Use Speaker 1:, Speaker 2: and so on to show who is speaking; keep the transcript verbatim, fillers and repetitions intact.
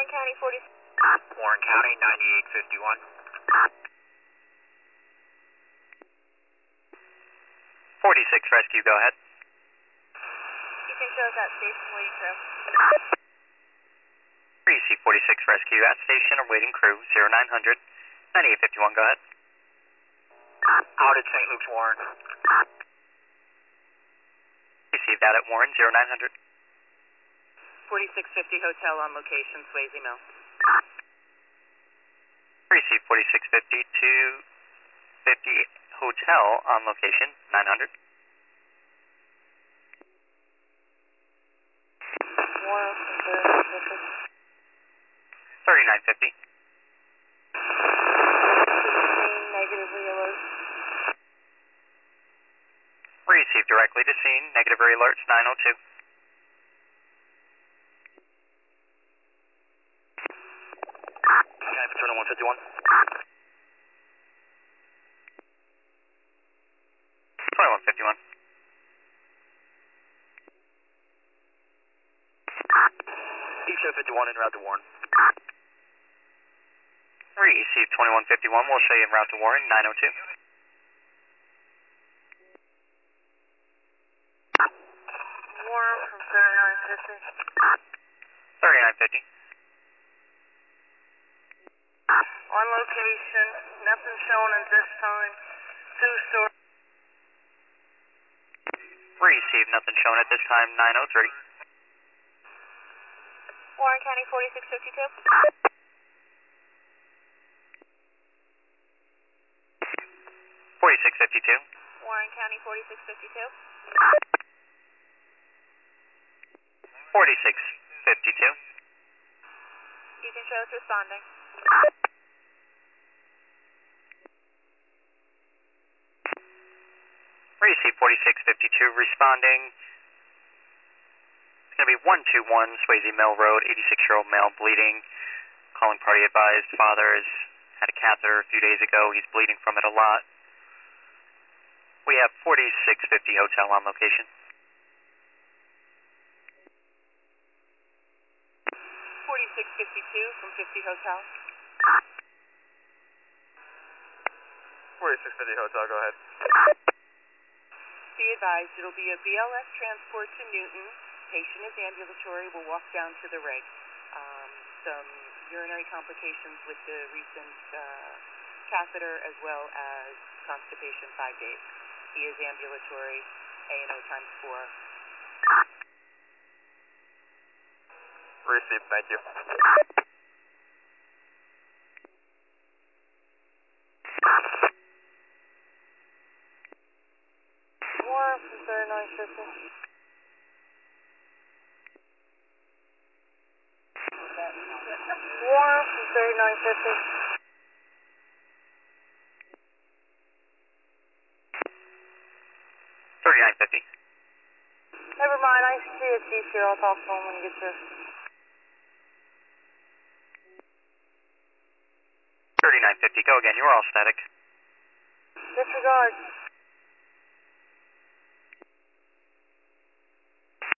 Speaker 1: Warren County forty.
Speaker 2: Warren County ninety-eight fifty-one.
Speaker 3: forty-six Rescue, go ahead.
Speaker 1: You can show us that station waiting crew.
Speaker 3: Receive forty-six Rescue at station or waiting crew zero nine hundred ninety-eight fifty-one, go ahead.
Speaker 2: Out at Saint Luke's Warren.
Speaker 3: Receive that at Warren zero nine hundred.
Speaker 1: forty-six fifty Hotel on location, Swayze Mill.
Speaker 3: Receive forty-six fifty to fifty Hotel on location nine hundred.
Speaker 1: Warren from thirty-nine fifty.
Speaker 3: thirty-nine fifty.
Speaker 1: Scene negatively alert.
Speaker 3: Receive directly to scene, negative alerts nine oh two.
Speaker 2: County for twenty-one fifty-one.
Speaker 3: twenty-one fifty-one.
Speaker 2: Each fifty-one en route to Warren.
Speaker 3: Receive twenty-one fifty-one, we'll show you en route to Warren nine oh two.
Speaker 1: Warren from thirty-nine fifty.
Speaker 3: thirty-nine fifty.
Speaker 1: On location, nothing shown at this time. Two story.
Speaker 3: Receive nothing shown at this time nine oh three.
Speaker 1: Warren County forty-six fifty-two.
Speaker 3: forty-six fifty-two.
Speaker 1: Warren County forty-six fifty-two.
Speaker 3: forty-six fifty-two.
Speaker 1: You can show us responding.
Speaker 3: Receive forty-six fifty-two responding. It's going to be one two one Swayze Mill Road, eighty-six-year-old male bleeding. Calling party advised. Father has had a catheter a few days ago. He's bleeding from it a lot. We have forty-six fifty Hotel on location.
Speaker 1: forty-six fifty-two from fifty Hotel.
Speaker 2: forty-six fifty Hotel, go ahead.
Speaker 1: Be advised, it'll be a B L S transport to Newton. Patient is ambulatory. We'll walk down to the rig. Um, some urinary complications with the recent uh, catheter as well as constipation five days. He is ambulatory, A and O times four.
Speaker 2: Received, thank you.
Speaker 1: Warren from thirty-nine fifty. Warren from thirty-nine fifty.
Speaker 3: thirty-nine fifty.
Speaker 1: Never mind, I see a chief here. I'll talk to him when he gets here.
Speaker 3: thirty-nine fifty, go again. You were all static.
Speaker 1: Disregard.